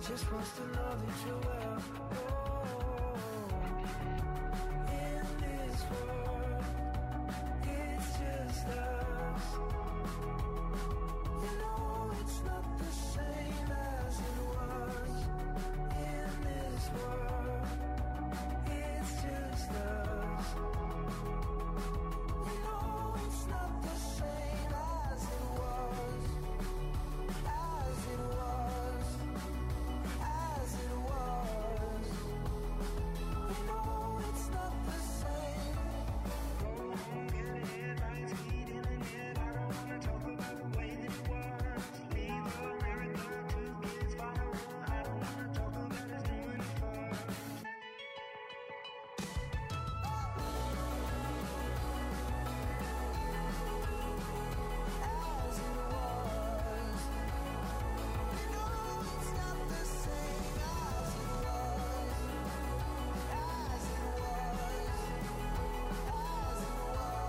just wants to know that you're well. In this world, it's just us. You know it's not the same as it was. In this world, it's just us. You know it's not the same as it was. As it was. As it was. You know it's not the same. Get headlights, heat in the net. I don't wanna talk about the way that it was. Leave America, 2 kids following. I don't wanna talk about us doing it first. As it was. You know it's not the same as it was. As it was. As it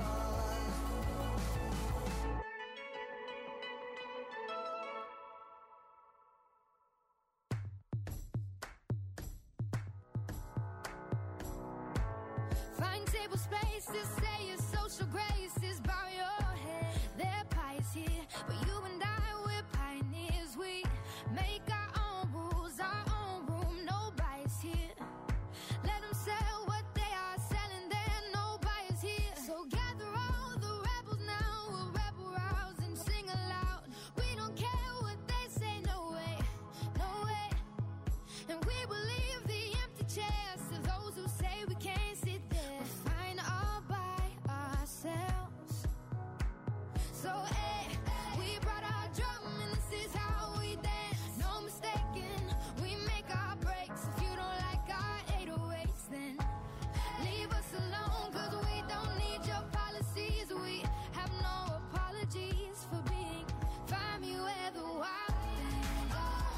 Find table spaces, say your social graces, bow your head. Their pie is here, but you and I, we're pioneers. We make our own rules, our own room, no bias here. Let them sell what they are selling there, no bias here. So gather all the rebels now, we'll rebel rouse and sing aloud. We don't care what they say, no way, no way. And we will leave the empty chairs to those who say we can't sit there. We're fine all by ourselves. So, we brought our drum and this is how we dance. No mistaking, we make our breaks. If you don't like our 808s, then leave us alone, 'cause we don't need your policies. We have no apologies for being find me where the wild things are.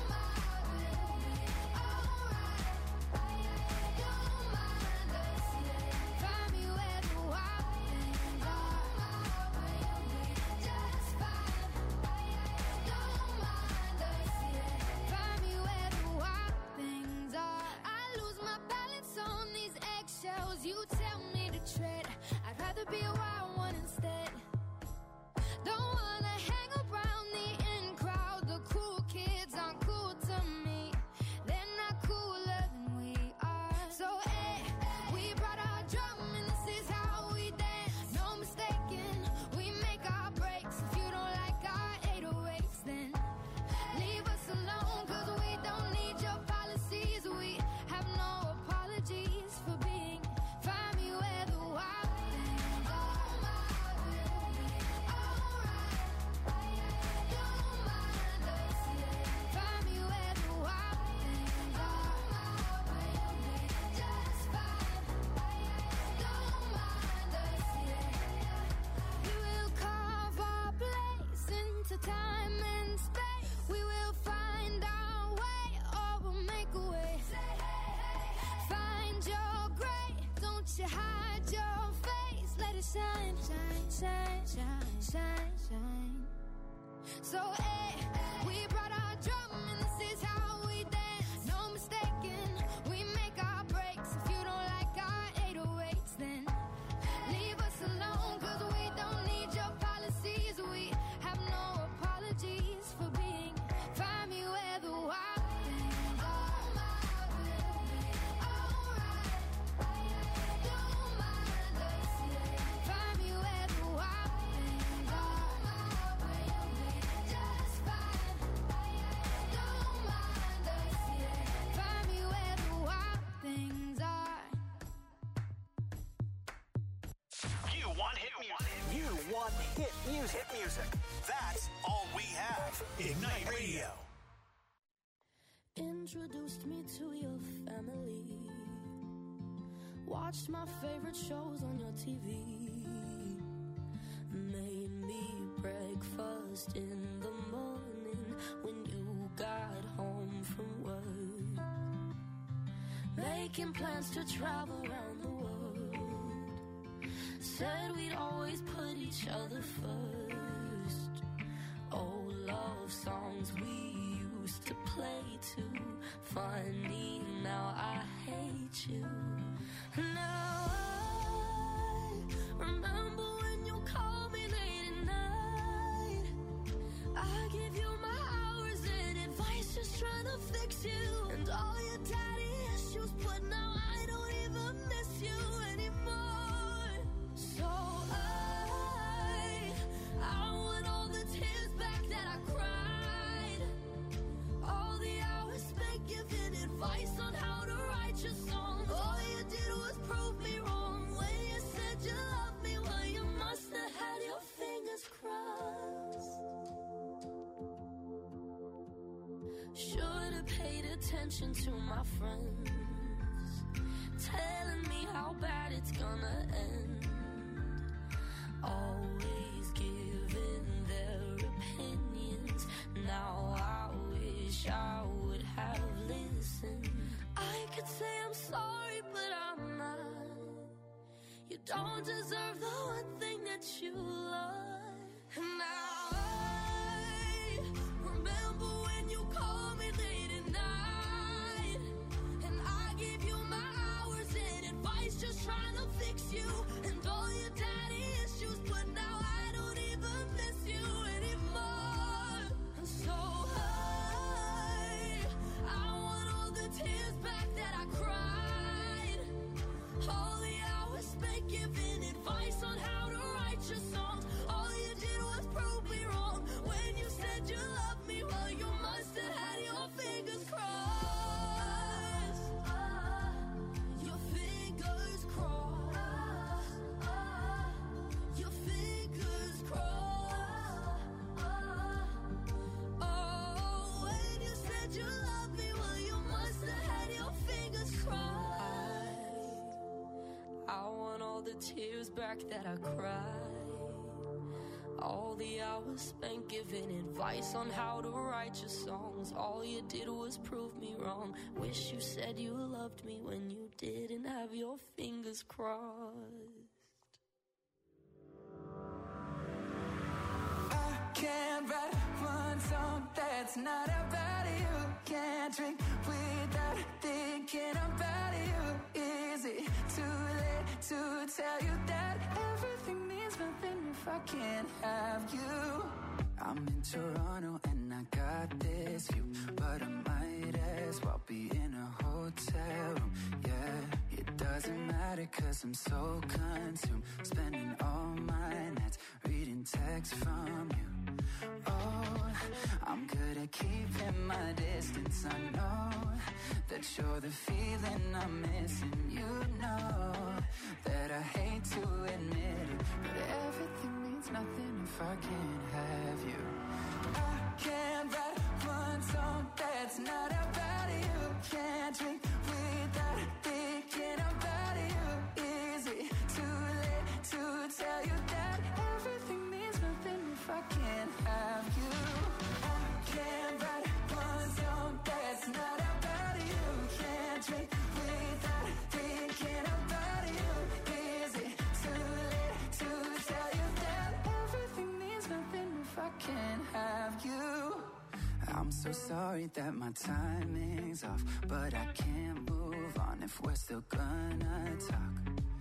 Don't mind us, find me where the wild things are. Just fine. Don't mind us, find me where the wild things are. I lose my balance on these eggshells. You tell me to tread. I'd rather be a wild one instead. Don't wanna hang around the in crowd. The cool kids aren't cool to me. They're not cooler than we are. So, we brought our drum and this is how we dance. No mistaking, we make our breaks. If you don't like our 808s, then leave us alone, 'cause we don't need your policies. We have no apologies for being find me where the wild things are. Don't mind us, find me where the wild things are. Just fine. Don't mind us, we will carve our place into time and space. We will find our way, or we'll make a way. Find your gray, don't you hide your face. Let it shine, shine, shine, shine, shine, shine. So, we brought our drum and this is how we dance. No mistaking, we make our breaks. If you don't like our 808s, then leave us alone, 'cause we don't need your policies. We have no apologies for being find me where the wild things are. Don't mind us, find me where the wild things are. Just fine. Don't mind us, find me where the wild things are. You want hit music. You want hit music. Hit music. That's all we have. Ignite Radio. Introduced me to your family. Watched my favorite shows on your TV. Made me breakfast in the morning when you got home from work. Making plans to travel around the world. Said we'd always put each other first. Old love songs we used to play to reach you. Now I remember when you called me late at night. I give you my hours and advice, just trying to fix you and all your daddy issues, but now I don't even miss you anymore. So I want all the tears back that I cried, all the hours spent giving advice on how to write your songs. All you did was prove me wrong when you said you loved me. Well, you must have had your fingers crossed. Should have paid attention to my friends, telling me how bad it's gonna end. Always giving their opinions. Now I wish I would have listened. I could say I'm sorry, but I'm not. You don't deserve the one thing that you love. And now I remember when you called me late at night, and I gave you my hours and advice, just trying to fix you and all your daddy issues, but now I don't even miss you anymore. And so I want all the tears back that I cried, all the hours spent giving advice on how to write your songs. All you did was prove me wrong when you said you loved me. Well, you must have had your fingers crossed. Your fingers crossed. Your fingers crossed. Oh, when you said you loved me, well, you must have had your fingers crossed. I want all the tears back that I cried, all the hours spent giving advice on how to write your songs. All you did was prove me wrong. Wish you said you loved me when you didn't have your fingers crossed. I can't write one song that's not about you. Can't drink without thinking about you. Is it too late to tell you that everything means nothing if I can't have you? I'm in Toronto and I got this view, but I might as well be in a hotel room. Yeah, it doesn't matter 'cause I'm so consumed, spending all my nights reading texts from you. Oh, I'm good at keeping my distance. I know that you're the feeling I'm missing. You know that I hate to admit it, but everything means nothing if I can't have you. I can't write one song that's not about you. Can't drink without thinking about you. Is it too late to tell you that everything means nothing if I can't have you? I can't write one song that's not about you. Can't drink without thinking about you. Is it too late to tell you that everything means nothing if I can't have you? I'm so sorry that my timing's off, but I can't move on if we're still gonna talk.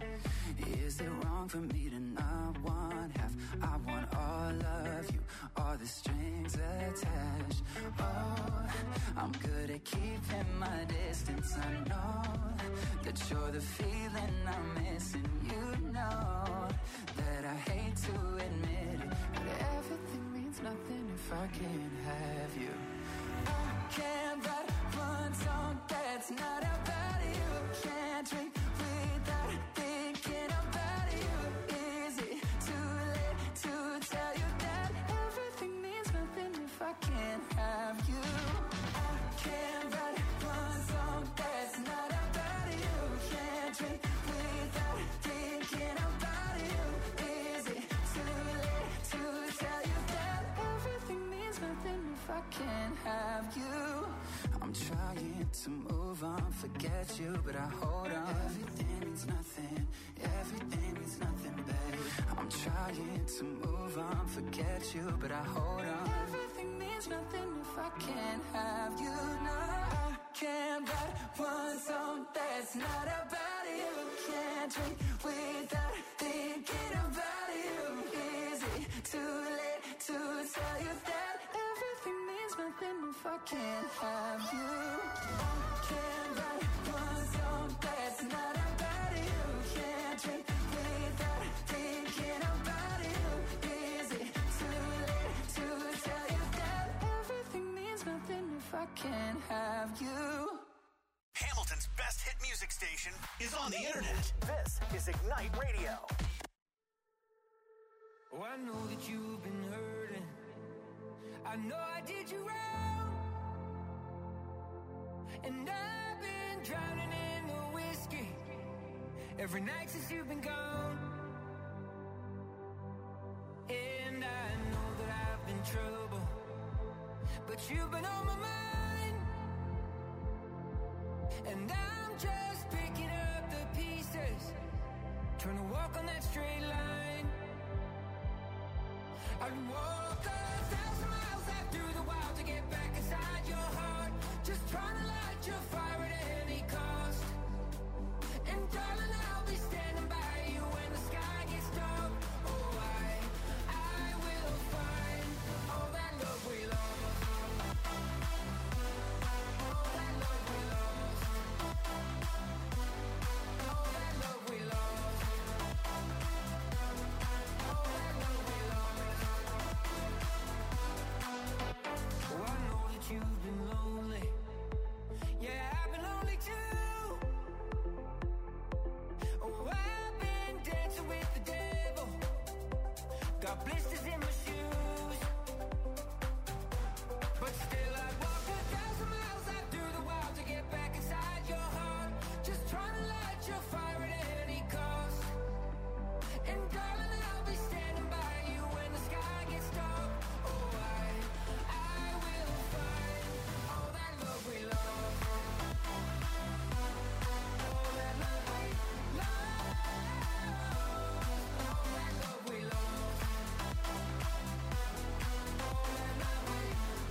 Is it wrong for me to not want half? I want all of you, all the strings attached. Oh, I'm good at keeping my distance. I know that you're the feeling I'm missing. You know that I hate to admit it, but everything means nothing if I can't have you. I can't write one song that's not about you. Can't drink without thinking about you. Is it too late to tell you that everything means nothing if I can't have you? I can't write one song that's not about you. Can't drink without thinking about you. Is it too late to tell you that everything means nothing if I can't have you? I'm trying to move on, forget you, but I hold on. Everything means nothing, everything means nothing, babe. I'm trying to move on, forget you, but I hold on. Everything means nothing if I can't have you. No, I can't write one song that's that's not about you. Can't drink without thinking about you. Is it too late to tell you that everything means nothing if I can't have you? Can't write one song that's not about you. Can't drink without thinking about you. Is it too late to tell you that everything means nothing if I can't have you? Hamilton's best hit music station is on the internet. This is Ignite Radio. Oh, I know that you've been hurting. I know I did you wrong. And I've been drowning in the whiskey every night since you've been gone. And I know that I've been trouble, but you've been on my mind. And I'm just picking up the pieces, trying to walk on that straight line. I'd walk 1,000 miles out through the wild to get back inside your heart, just trying to light your fire at any cost. And darling, I'll be standing by you when the sky gets dark. Oh, I will find all that love we lost. All that love we lost. All that love we lost. All that love we lost. Oh, I know that you've been lonely. Yeah, I've been lonely too. Oh, I've been dancing with the devil. Got blisters in my shoes. But still I'd walk 1,000 miles out through the wild to get back inside your heart, just trying to light your fire at any cost. And darling, I'll be standing by you when the sky gets dark. Oh, I will find all that love we lost. All that love we lost. All that love we lost. All that love we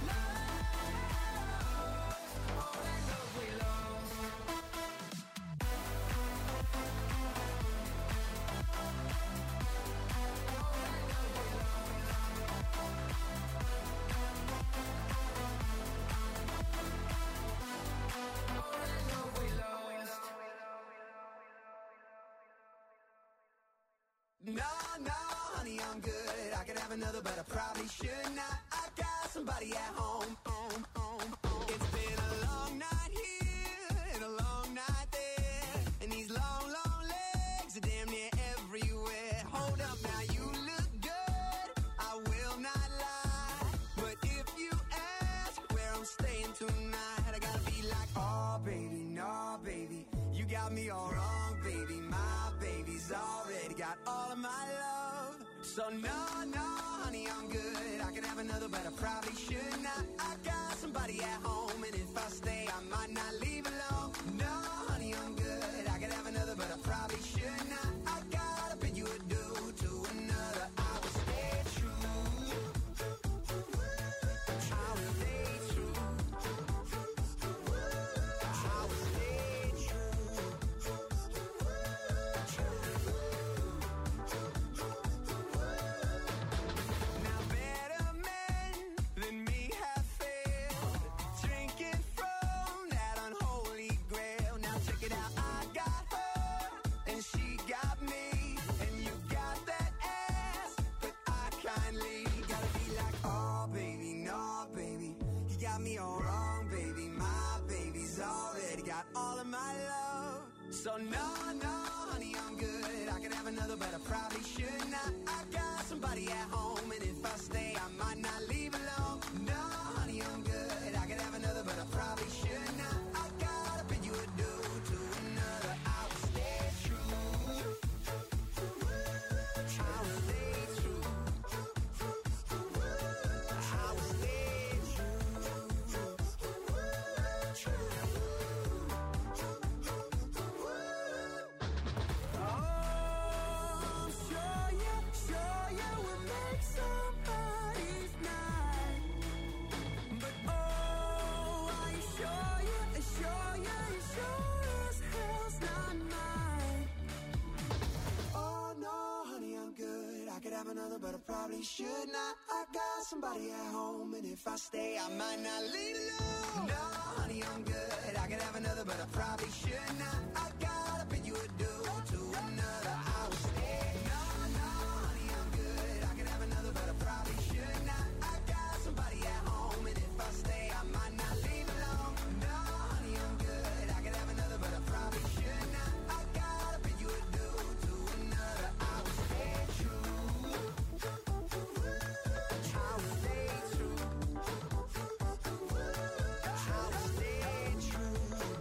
lost. All that love we lost. All that love we lost. No, honey, I'm good. I could have another, but I probably should not. I got somebody at home. It's been a long night here and a long night there, and these long, long legs are damn near everywhere. Hold up now, you look good, I will not lie. But if you ask where I'm staying tonight, I gotta be like, oh baby, no baby, you got me all wrong, baby. My baby's already got all of my love. So no, honey, I'm good. I could have another, but I probably should not. I got somebody at home, and if I stay, I might not leave alone. No, honey, I'm good. I could have another, but I probably should not. I gotta bid you adieu to another. I will stay true. I will stay true. I will stay true. Now better men than me have failed, drinking from that unholy grail. Now check it out, I got her and she got me, and you got that ass, but I kindly gotta be like, oh baby, no baby, you got me all wrong, baby. My baby's already got all of my love. So no, honey, I'm good. I could have another, but I probably should not. I got somebody at home, and if I stay, I might not leave alone. No, honey, I'm good. I could have another, but I probably should not. I gotta bid you adieu to another. I will stay true. I will stay true. I will stay Oh, sure you will make somebody's night. have another, but I probably should not. I got somebody at home, and if I stay, I might not leave alone. No, honey, I'm good. I could have another, but I probably should not. I gotta bid you adieu to another. I would stay. No, honey, I'm good. I could have another, but I probably should not. I got somebody at home, and if I stay, I might not leave alone. No, honey, I'm good. I could have another, but I probably should not. I gotta bid you adieu to another. I would stay true. I would stay true. I would stay true.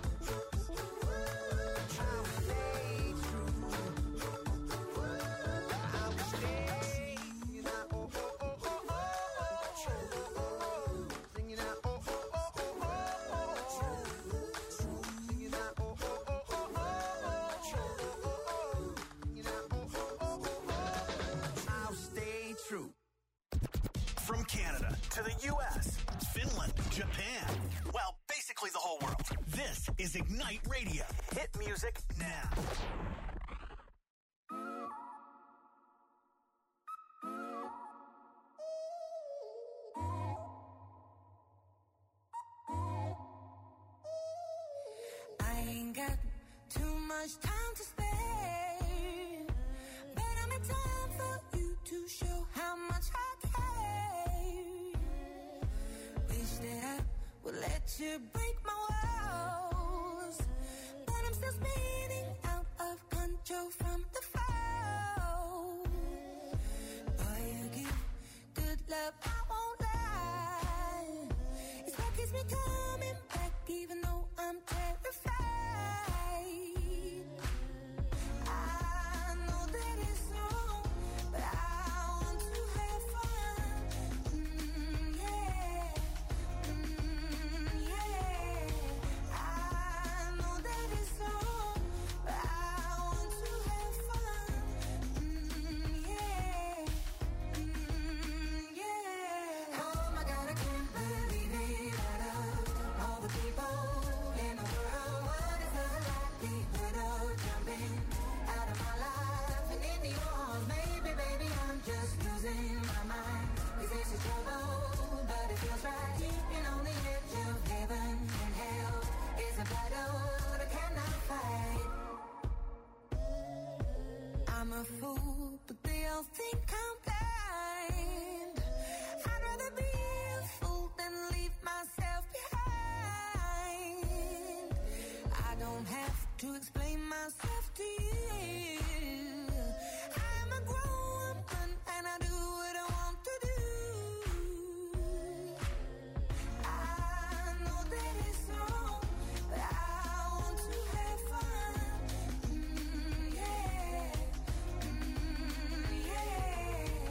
I would stay true. I would stay. Singing out, oh, oh, oh, oh, oh. Singing out, oh, oh, oh, oh, oh. Singing out, oh, oh, oh, oh, oh. Singing out, oh, oh, oh, oh. I'll stay true. From Canada to the U.S., Finland, Japan, well, basically the whole world. This is Ignite Radio. Hit music now. I ain't got too much time to spare, but I'm in time for you to show how much I care. Wish that I would let you break my walls, but I'm still spinning out of control from the fall. Boy, you give good love, I won't lie. It's what keeps me coming back, even though I'm terrified. I know that it's wrong, but I want to have fun. Yeah. Yeah. I know that it's wrong, but I want to have fun. Yeah. Yeah. Oh my God, I can't believe it. Out of all the people in the world, what is the likelihood of jumping out of my life and into yours? Maybe, baby, I'm just losing my mind. 'Cause this is trouble, but it feels right. Keeping on the edge of heaven and hell is a battle that I cannot fight. I'm a fool, but they all think I'm blind. I'd rather be a fool than leave myself behind. I don't have to explain myself to you. I'm a grown woman and I do what I want to do. I know that it's wrong, but I want to have fun. Yeah. Yeah.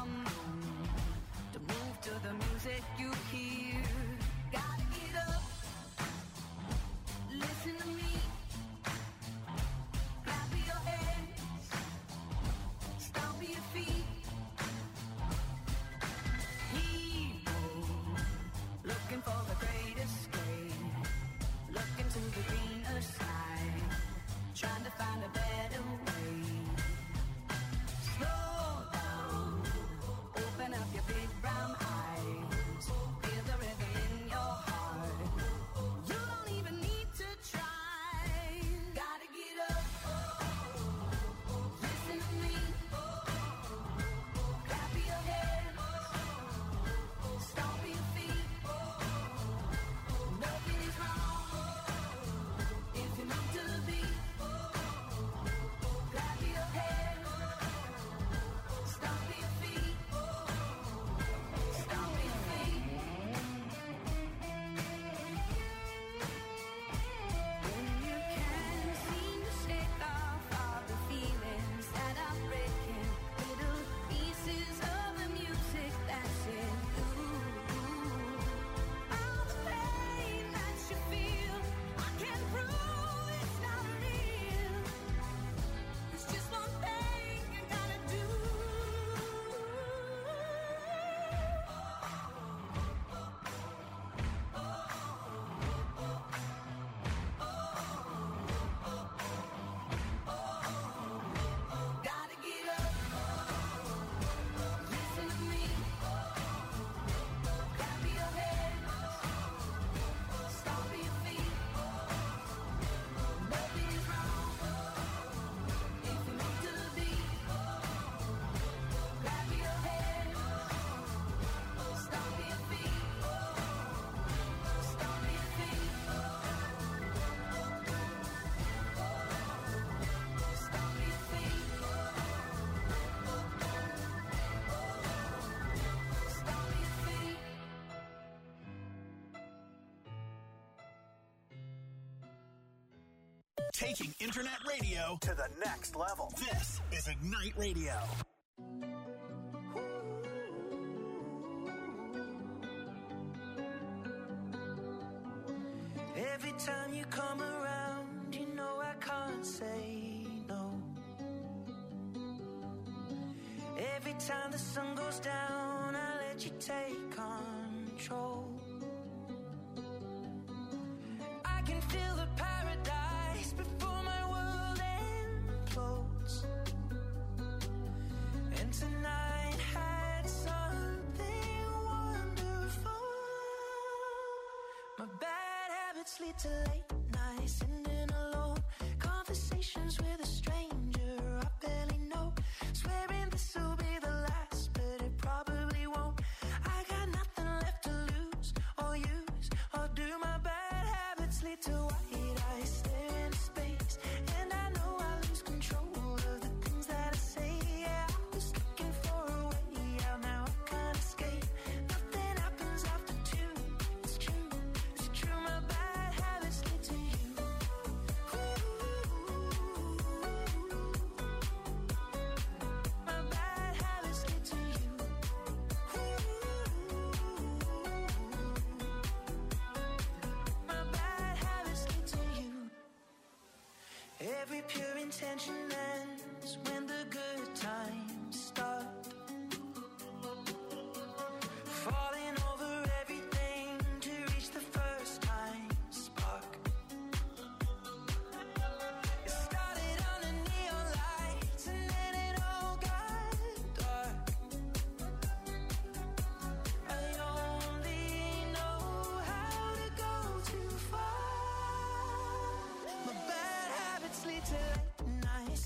come room to move to the music you hear. Gotta get up, listen to me, clap your hands, stomp your feet. People looking for the great escape, looking to the greener side, trying to find a better way. Slow down, open up your big brown eyes, feel the rhythm in your heart. You don't even need to try. Gotta get up, listen to me, clap your hands, stomp your feet. Nothing is wrong if you move to the beat. Clap your hands, stomp your feet, stomp your feet. When you can't seem to shake off all the feelings that are breaking, little pieces of the music that's in you. All the pain that you feel, I can't prove it's not real. It's just one thing you gotta do. Gotta get up, listen to me, clap your hands, stomp your feet. Nothing is wrong if you move to the beat. Clap your hands, stomp your feet, stomp your feet, stomp your feet, stomp your feet. Taking internet radio to the next level. This is Ignite Radio. Every time you come around, you know I can't say no. Every time the sun goes down, I let you take control. I can feel the paradise before my world implodes. And tonight had something wonderful. My bad habits lead to late nights, sitting alone, conversations with a stranger I barely know, swearing this will be the last, but it probably won't. I got nothing left to lose or use or do. My bad habits lead to white eyes staring into space, and I know I lose control of the things that I say. Yeah, I was looking for a way out, now I can't escape. Nothing happens after two. It's true, it's true. My bad habits lead to you. My bad habits lead to you. My bad habits lead to you. Every pure intention ends when the good times start. Falling over everything to reach the first time spark. It started under neon lights and then it all got dark. I only know how to go too far. My bad habits lead to late nights,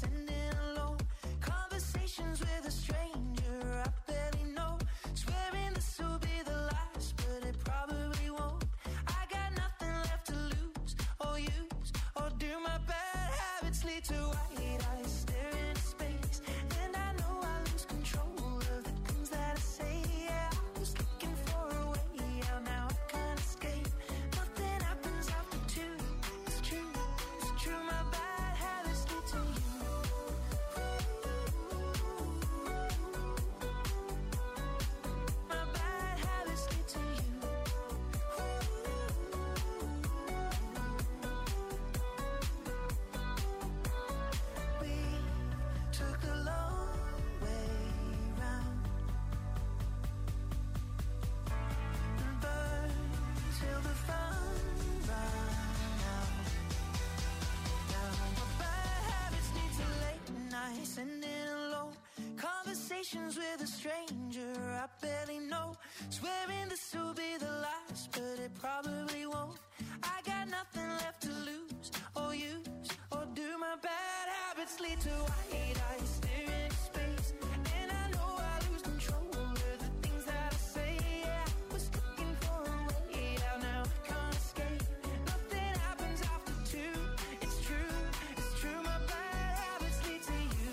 conversations with a stranger I barely know. Swearing this will be the last, but it probably won't. I got nothing left to lose or use, or do my bad habits lead to white eyes staring at space? And I know I lose control of the things that I say. Yeah, I was looking for a way out, now I can't escape. Nothing happens after two. It's true, my bad habits lead to you.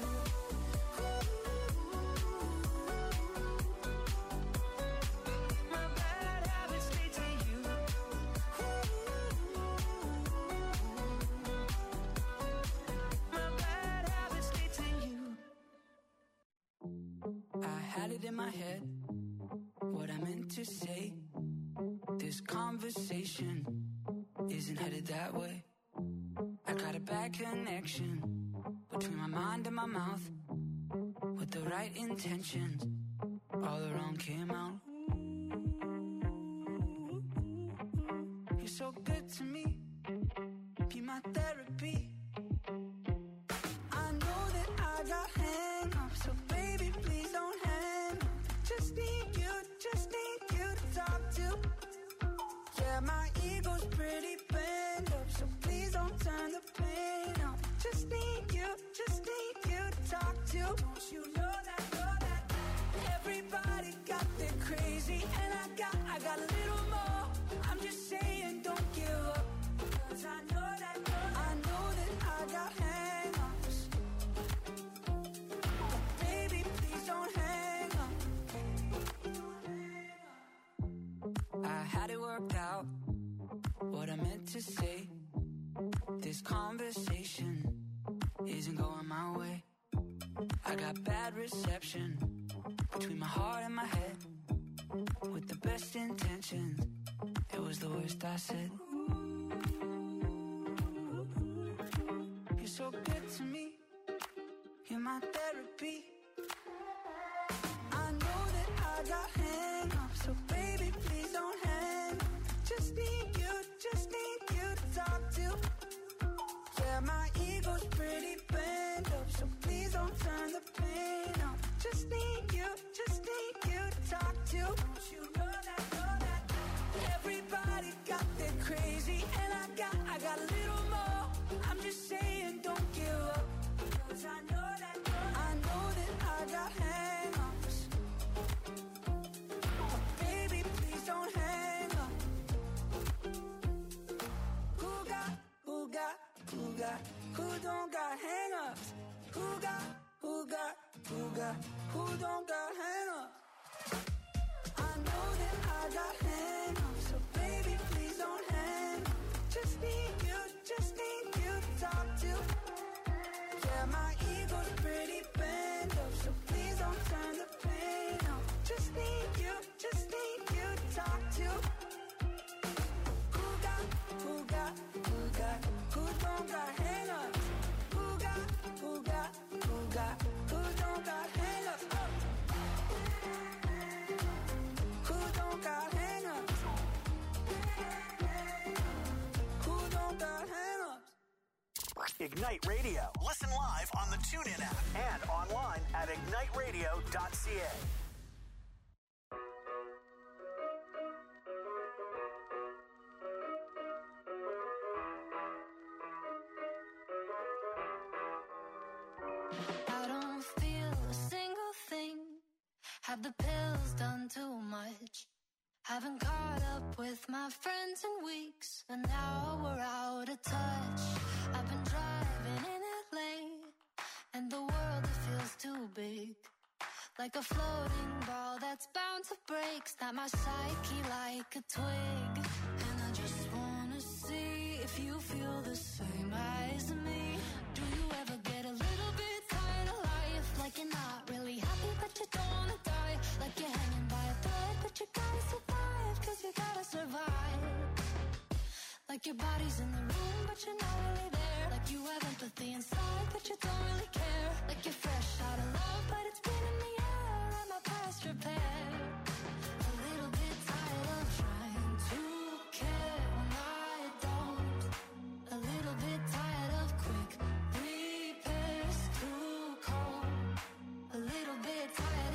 My bad habits lead to you. My bad habits lead to you. I had it in my head, what I meant to say. This conversation isn't headed that way. I got a bad connection between my mind and my mouth. With the right intentions, all the wrong came out. You're so good to me, be my therapy. I know that I got hang-ups, so baby, please don't hang up. Just need you to talk to. Yeah, my ego's pretty bent up, so please don't turn the pain up. Just need you to talk to. Don't you know that everybody got their crazy, and I got a little more. I'm just saying, don't give up, 'cause I know that I got hang-ups. But baby, please don't hang up. I had it worked out, what I meant to say. This conversation isn't going my way. I got bad reception between my heart and my head. With the best intentions, it was the worst I said. You're so good to me, you're my therapy. I know that I got hang-ups, so baby, please don't hang up. Just need you to talk to. Yeah, my ego's pretty bent up, so please don't turn the pain up. Just need you to talk to. Don't you know that everybody got their crazy, and I got a little more. I'm just saying, don't give up, 'cause I know that I got hang-ups. But baby, please don't hang up. Who don't got hang-ups? Who don't got hang-ups? I know that I got hang-ups, so baby, please don't hang up. Just need you to talk to. Yeah, my ego's pretty bent up, so please don't turn the pain up. Just need you to talk to. Who don't got hang-ups? Who don't got hang-ups? Oh. Who don't got hang-ups? Who don't got hang-ups? Ignite Radio. Listen live on the TuneIn app and online at igniteradio.ca. I don't feel a single thing. Have the pills done too much? Haven't caught up with my friends in weeks, and now we're out of touch. I've been driving in LA, and the world, it feels too big. Like a floating ball that's bound to break. Snap my psyche like a twig. And I just wanna see if you feel the same as me. Do you ever get a little bit tired of life? Like you're not really happy, but you don't wanna die. Like you're hanging by a thread, but you gotta survive, 'cause you gotta survive. Like your body's in the room, but you're not really there. Like you have empathy inside, but you don't really care. Like you're fresh out of love, but it's been in the air, and my past repair. A little bit tired of trying to care when I don't. A little bit tired of quick repairs too cold. A little bit tired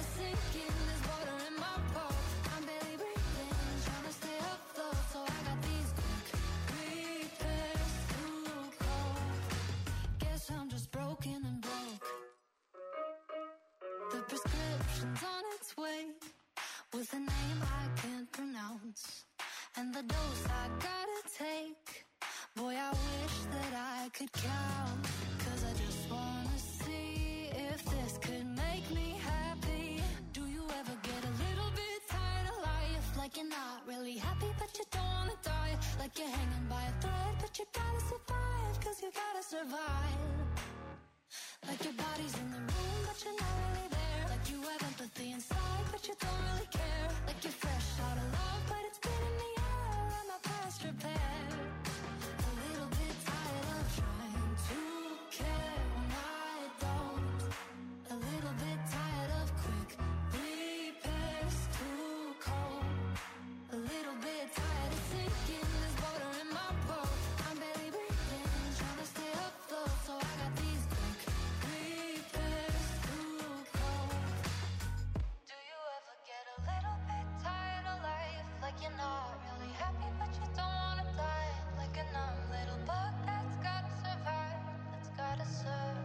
prescription's on its way with a name I can't pronounce and the dose I gotta take. Boy, I wish that I could count, 'cause I just wanna see if this could make me happy. Do you ever get a little bit tired of life, like you're not really happy but you don't wanna die, like you're hanging by a thread but you gotta survive, 'cause you gotta survive. Like your body's in the room but you're not really there, like you have empathy inside but you don't really care, like you're fresh out of love but it's been in the air and my past repaired. A little bit tired of trying to care when I don't. A little bit tired of quick repairs, too cold. A little bit tired of sinking, there's water in my boat. I'm barely breathing, trying to stay afloat, so I got these quick repairs, too cold. Do you ever get a little bit tired of life, like you're not really happy but you don't wanna die, like a numb little bug that's gotta survive, that's gotta survive.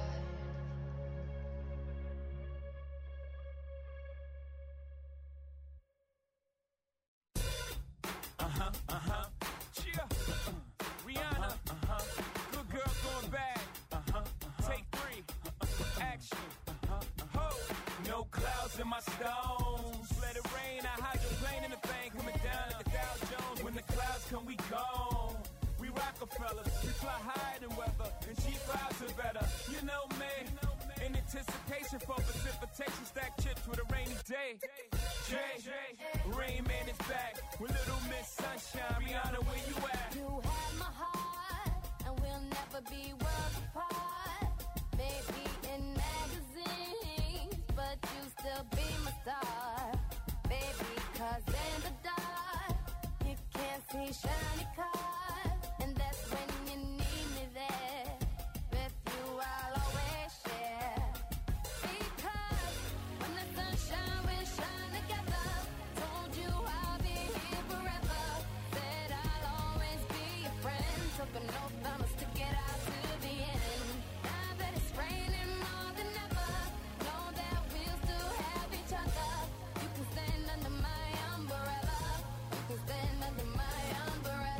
Cheer. Rihanna. Good girl going bad. Take 3. Action. Ho. No clouds in my stones. Let it rain. I hydroplane in the thing coming down like the Dow Jones. When the clouds come, we gone. We Rockefellers. We fly higher than weather, and cheap vibes are better. You know me. In anticipation for precipitation, stack chips with a rainy day. Jay, Rain Man is back with Little Miss Sunshine. Rihanna, where you at? You have my heart, and we'll never be worlds apart. Maybe in magazines, but you still be my star. Baby, 'cause in the dark, you can't see shiny cars, and that's when you need me there. With you, I'll always share. Because when the sunshine will shine together, told you I'll be here forever. Said I'll always be your friend. Took an oath, I'ma stick it out to the end. Now that it's raining more than ever, know that we'll still have each other. You can stand under my umbrella. You can stand under my umbrella.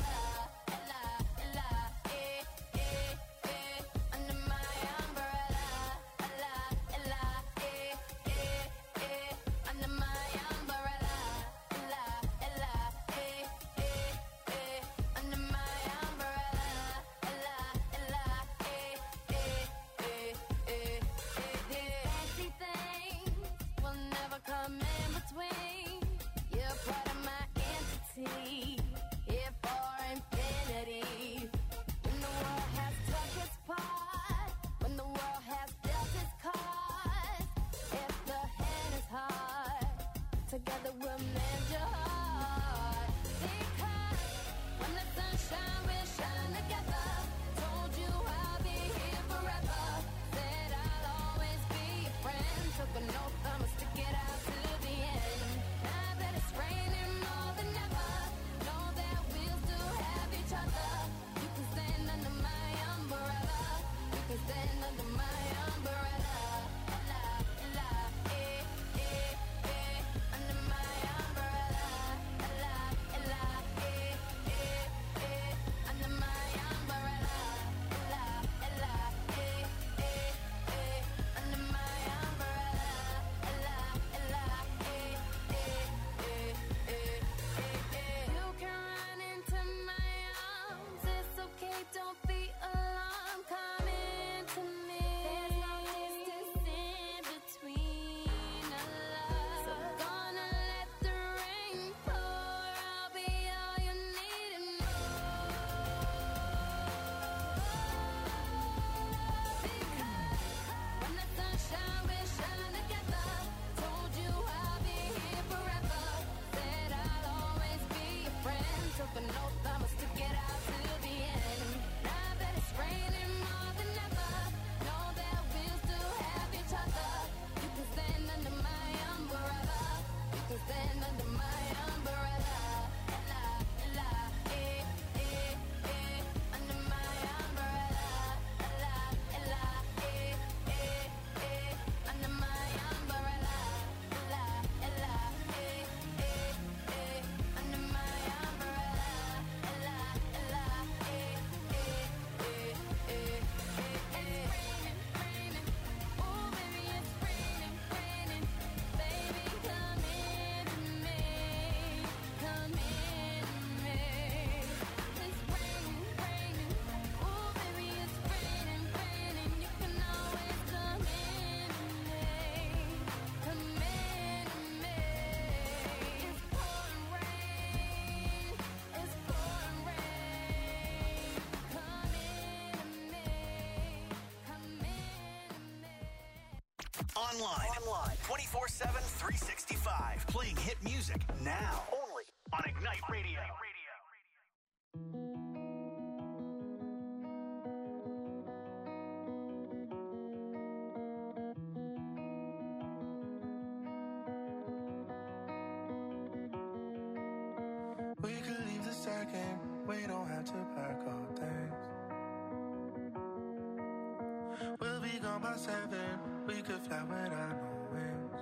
Online. 24/7, 365. Playing hit music now. Only on Ignite Radio. We could leave the second. We don't have to pack our things. We'll be gone by 7. We could fly without no wings.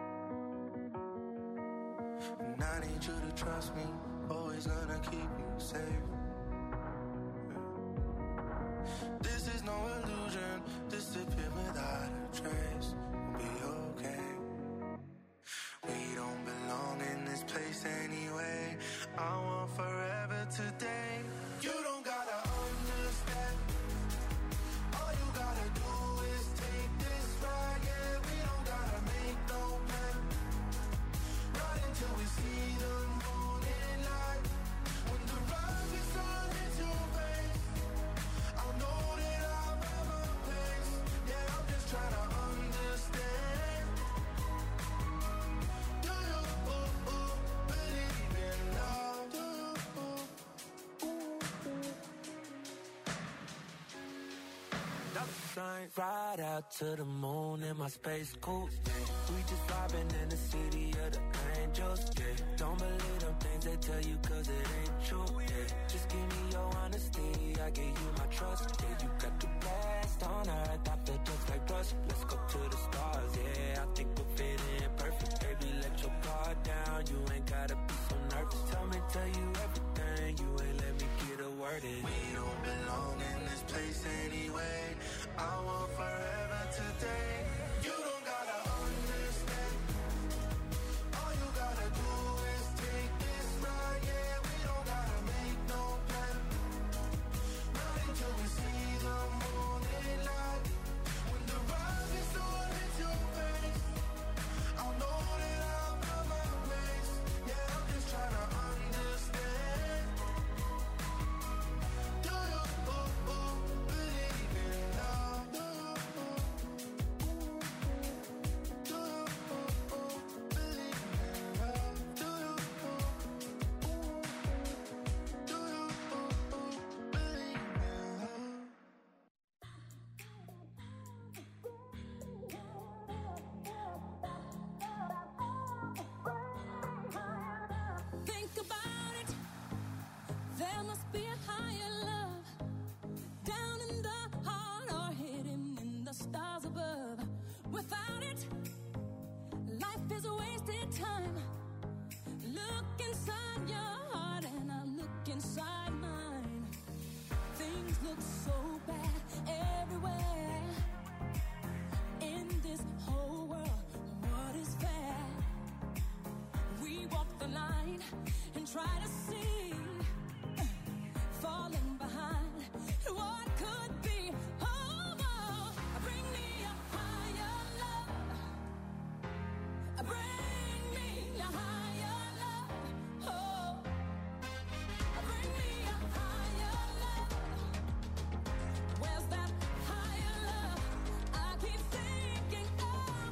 And I need you to trust me. Always gonna keep you safe. This is no illusion. Disappear without a trace. We'll be okay. We don't belong in this place anyway. I want forever today. You don't gotta understand. All you gotta do is take this ride. Yeah, we don't gotta make no plan. Right until we see the morning light. When the rise is on into your face, I'll know that I'll have a place. Yeah, I'm just trying to understand. Do you believe in love? Do you? Ride out to the moon in my space coupe. We just vibing in the city of the angels. Yeah, don't believe them things they tell you 'cause it ain't true. Yeah, just give me your honesty, I give you my trust. Yeah, you got the best on earth, I feel just like rust. Let's go to the stars. Yeah, I think we'll fit in perfect. Baby, let your guard down. You ain't gotta be so nervous. Tell you everything. You ain't let me get a word in. We don't belong in this place anyway. I want forever today. You don't gotta understand. All you gotta do is take this ride. Yeah, we don't gotta make no plan. Not until we see the morning light. When the rise is on into your face, I'll know that I'll have my place. Yeah, I'm just trying to understand. Do you believe in love? Do you believe in love? Do you believe in love? Think about it. There must be a higher love down in the heart or hidden in the stars above. Without it, life is a wasted time. Look inside your heart and I look inside mine. Things look so bad everywhere. In this whole world, what is fair? We walk the line and try to see, falling behind what could be. Oh, bring me a higher love. Bring me a higher love. Oh, bring me a higher love. Where's that higher love? I keep thinking of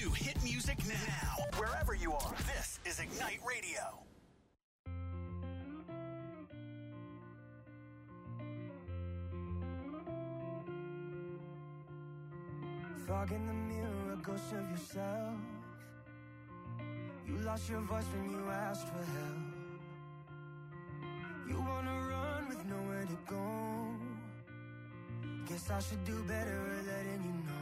to hit music now. Wherever you are, this is Ignite Radio. Fog in the mirror, a ghost of yourself. You lost your voice when you asked for help. You wanna run with nowhere to go. Guess I should do better at letting you know.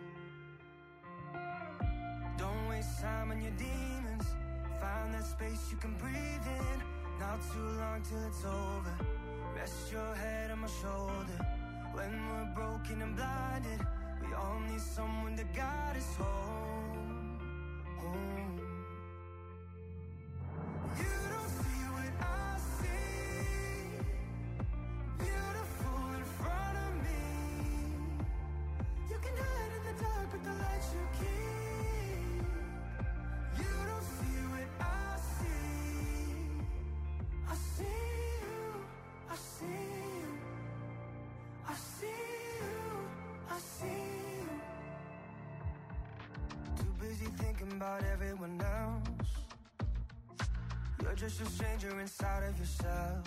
Don't waste time on your demons. Find that space you can breathe in. Not too long till it's over. Rest your head on my shoulder. When we're broken and blinded, we all need someone to guide us home, home. You don't see what I see. Beautiful in front of me. You can hide in the dark, but the light you keep. You don't see what I see. I see you, I see you, I see you, I see you. Too busy thinking about everyone else. You're just a stranger inside of yourself.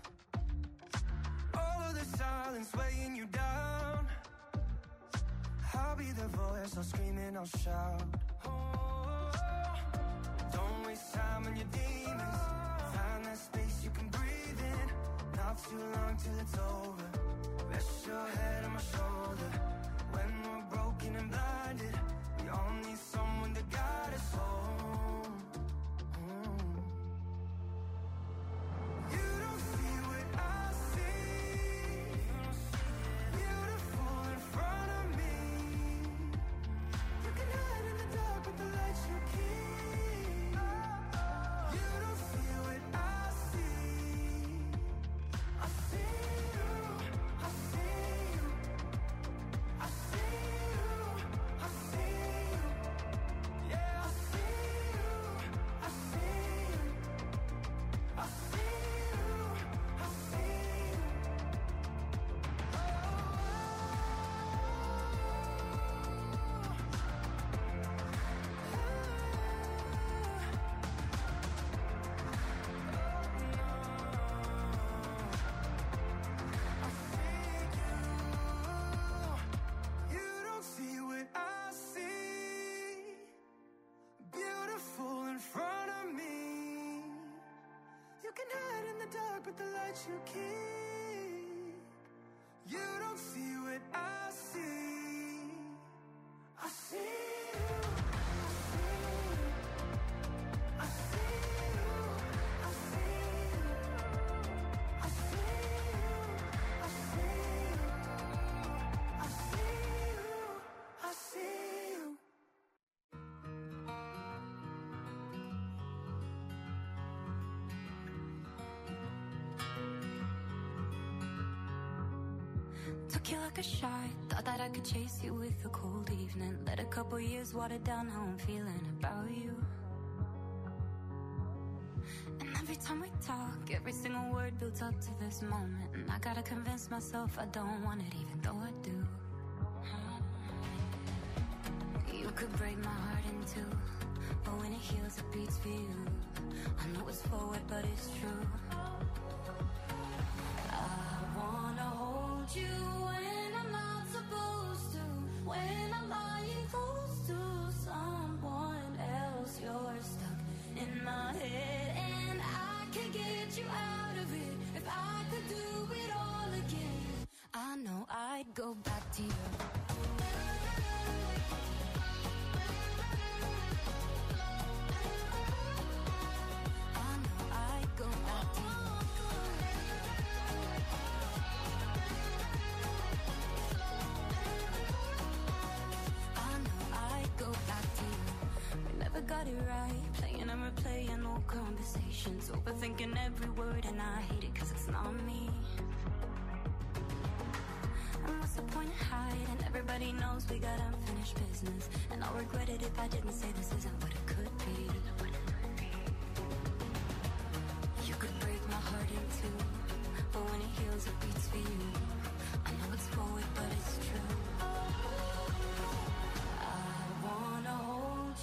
All of the silence weighing you down. I'll be the voice, I'll scream and I'll shout. Oh, don't waste time on your demons. Find that space you can breathe in. Not too long till it's over. Rest your head on my shoulder. When we're broken and blinded, we all need someone to guide us home. Home. You don't see what I see. Beautiful in front of me. You can hide in the dark, but the light you keep. You don't see what I see. I see you, I see you, I see you, I see you. Yeah, I see you, I see you, I see you, I see you. You don't see what I see. Beautiful in front of me. You can hide in the dark, but the light you keep. You don't see what I see. I see you. I see you. I see you. I see you. I see you. I see you. I see you. Took you like a shot, thought that I could chase you with a cold evening. Let a couple years water down how I'm feeling about you. And every time we talk, every single word builds up to this moment. And I gotta convince myself I don't want it, even though I do. You could break my heart in two, but when it heals it beats for you. I know it's forward, but it's true. I wanna hold you when I'm not supposed to. When I'm lying close to someone else, you're stuck in my head, and I can get you out of it. If I could do it all again, I know I'd go back to you. I know I'd go back to you. I know I'd go back to you. We never got it right, playing and replaying old conversations, overthinking every word, and I hate it cause it's not me. And what's the point of hiding? Everybody knows we got unfinished business, and I'll regret it if I didn't say this isn't what it could be. You could break my heart in two, but when it heals it beats for you. I know it's forward, but it's true. I wanna hold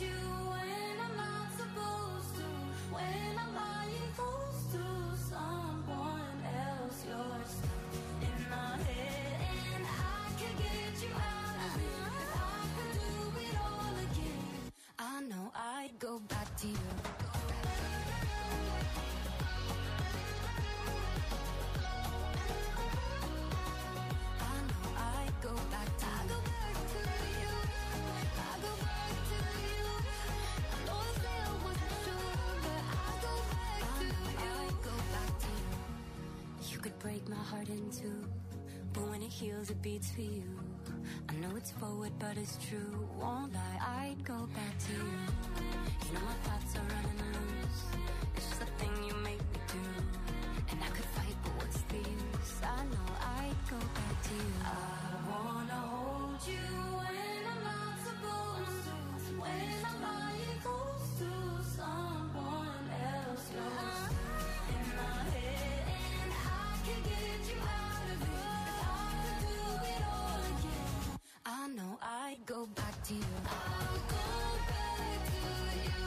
break my heart in two, but when it heals, it beats for you. I know it's forward, but it's true. Won't lie, I'd go back to you. You know my thoughts are running loose. It's just a thing you make me do. And I could fight, but what's the use? I know I'd go back to you. I wanna hold you when I'm not supposed to. When I'm lying close to someone else. Yours in my head, and I can get you out of it. If I could do it all again, I know I'd go back to you. I'll go back to you.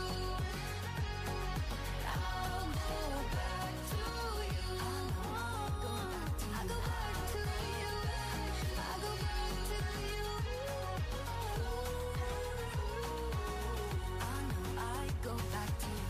I'll go back to you. I'll go back to you. I'll go back to you. I know I'd go back to you.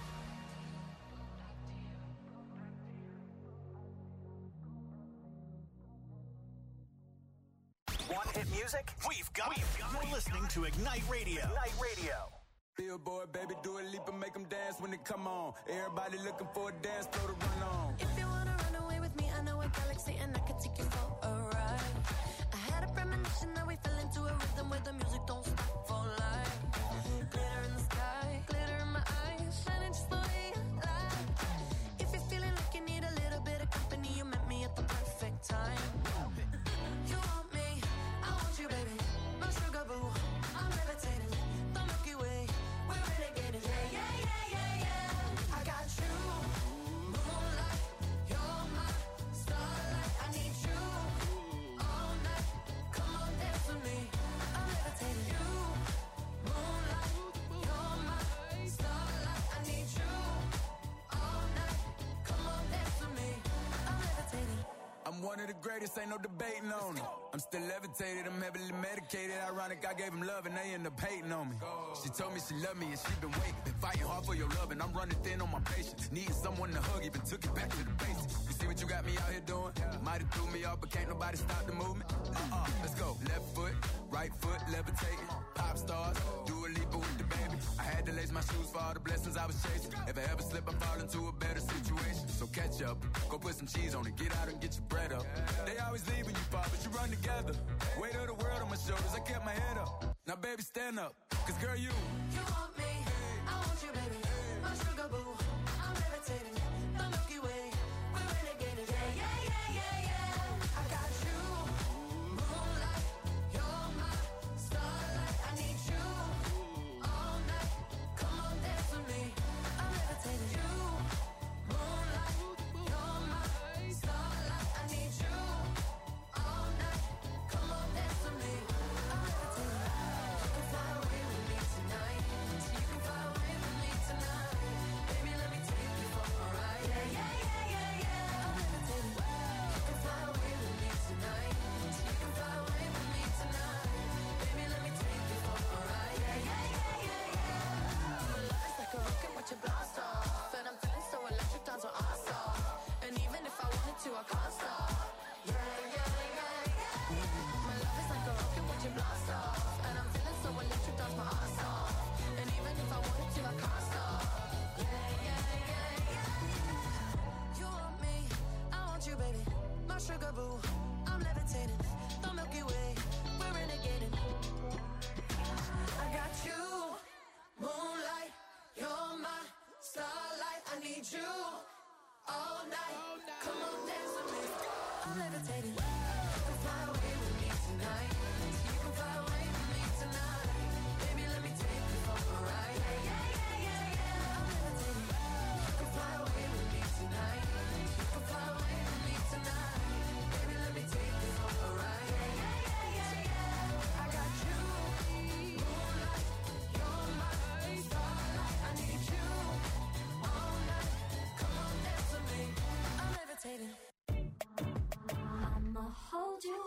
Want hit music? We've got it. You're listening to Ignite Radio. Ignite Radio. Billboard, baby, do a leap and make them dance when they come on. Everybody looking for a dance floor to run on. If you wanna run away with me, I know a galaxy and I could take you for a ride. I had a premonition that we fell into a rhythm where the music don't stop for life. Glitter in the sky, glitter in my eyes, shining just the way I like. If you're feeling like you need a little bit of company, you met me at the perfect time. You want me, I want you, baby. My sugar boo, I'm levitating. The Milky Way, we're renegading. Yeah, yeah, yeah, yeah, yeah. I got you, moonlight. You're my starlight. I need you all night. Come on, dance with me. I'm levitating. You, moonlight. You're my starlight. I need you all night. Come on, dance with me. I'm levitating. I'm one of the greatest, ain't no debating on it. I'm still levitated, I'm heavily medicated. Ironic, I gave him love and they end up hating on me. She told me she loved me and she been waiting. Been fighting hard for your love and I'm running thin on my patience. Needing someone to hug, even took it back to the basics. You see what you got me out here doing? Might have threw me off, but can't nobody stop the movement. Let's go. Left foot, right foot, levitating. Pop stars, do a leap with the baby. I had to lace my shoes for all the blessings I was chasing. If I ever slip, I fall into a better situation. So catch up, go put some cheese on it, get out and get your bread up. They always leave when you fall, but you run together. Weight of the world on my shoulders, I kept my head up. Now baby, stand up, cause girl, you want me, I want you, baby. My sugar boo, I'm levitating. The Milky Way, we're renegading. Yeah, yeah, yeah, yeah, yeah. I got you, moonlight. You're my starlight. I need you all night. Come on, dance with me. I'm levitating. You, moonlight. You're my starlight. I need you all night. Come on, dance with me. I'm levitating. You can fly away with me tonight. So you can fly away with me tonight. Baby, let me take you for a ride. Yeah, yeah, yeah, yeah, yeah. I'm levitating. You can fly away with me tonight. So you can fly away with me tonight. Baby, let me take you for a ride. Yeah, yeah, yeah, yeah, yeah. My love is like a rocket, watch it blast off. And I'm feeling so electric, down to us off. And even if I wanted to, I can't stop. Yeah, yeah, yeah, yeah. My love is like a rocket, watch it blast off. And I'm feeling so electric, dance my ass off. And even if I wanted to, I can't stop. Yeah, yeah, yeah, yeah. You want me, I want you, baby. My sugar boo, I'm levitating. The Milky Way, we're renegading. I got you, moonlight. You're my starlight. I need you all night. Come on, dance with me. I'm levitating. You can fly away with me tonight. So you can fly away with me tonight. Baby, let me take you for a ride. Yeah, yeah, yeah, yeah, yeah. I'm levitating. You can fly away with me tonight. So you can fly away with me tonight. Baby, let me take you for a ride. Yeah, yeah, yeah, yeah, yeah. I got you, moonlight. You're my starlight. I need you all night. Come on, dance with me. I'm levitating. I'ma hold you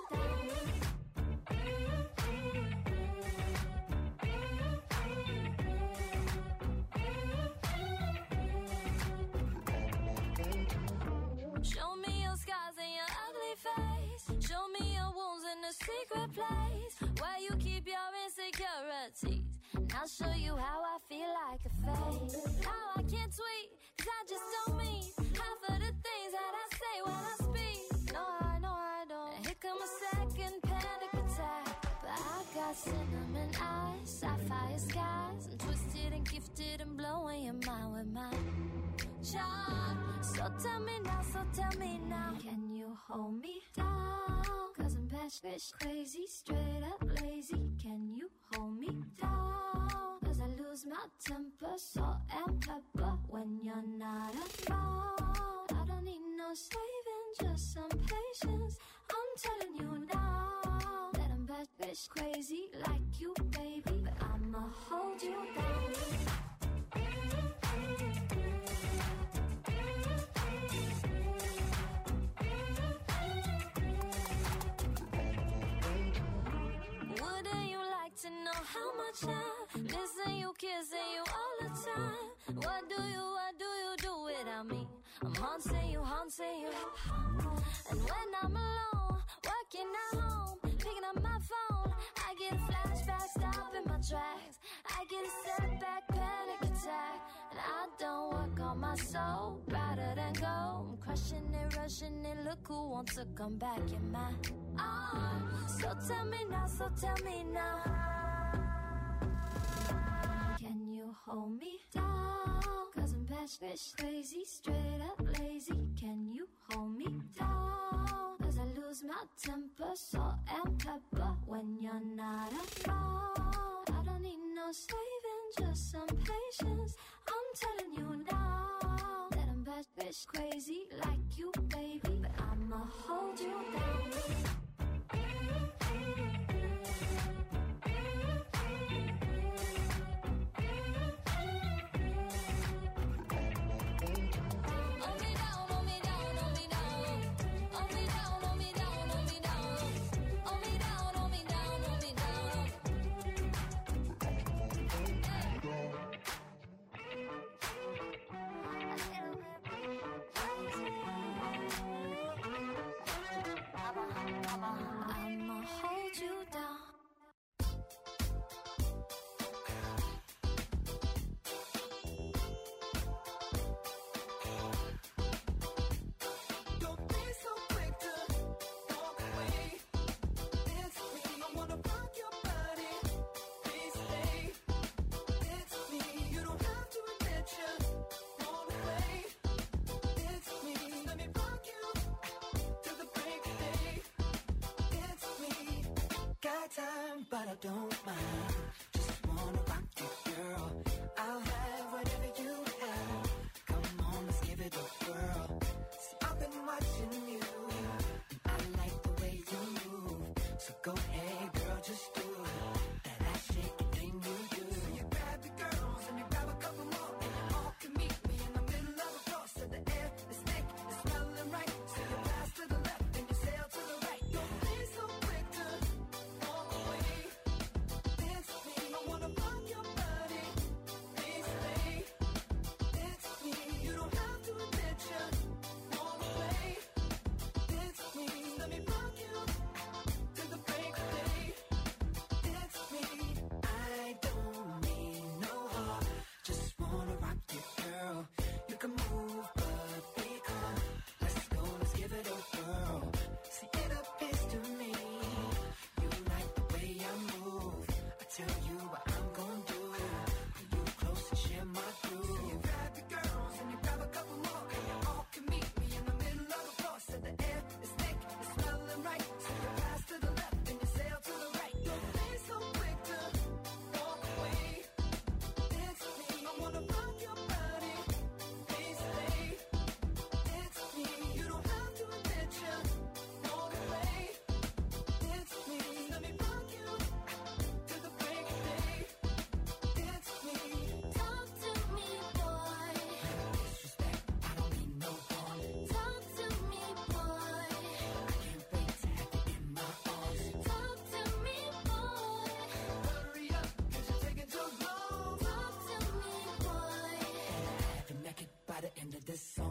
Show me your scars and your ugly face. Show me your wounds in a secret place where you keep your insecurities. And I'll show you how I feel like a fake. How I can't tweet, cause I just don't mean half of the things that I say when I speak. time. So tell me now, can you hold me down? Cause I'm bitch crazy, straight up lazy. Can you hold me down? Cause I lose my temper, salt and pepper when you're not around. I don't need no saving, just some patience. I'm telling you now that I'm bitch crazy like you, baby, but I'ma hold you down. Wouldn't you like to know how much I listen you, kissing you all the time? What do you do without me? I'm haunting you. And when I'm alone, working at home, picking up my phone, I get a flashback, stopping my tracks. I get a setback, panic attack, and I don't work on my soul. Rather than go, I'm crushing it, rushing it. Look who wants to come back in my arms. So tell me now, can you hold me down? Cause I'm bitch crazy, straight up lazy. Can you hold me down? Cause I lose my temper, salt and pepper when you're not around. I don't need no saving, just some patience. I'm telling you now that I'm bitch crazy like you, baby, but I'ma hold you down.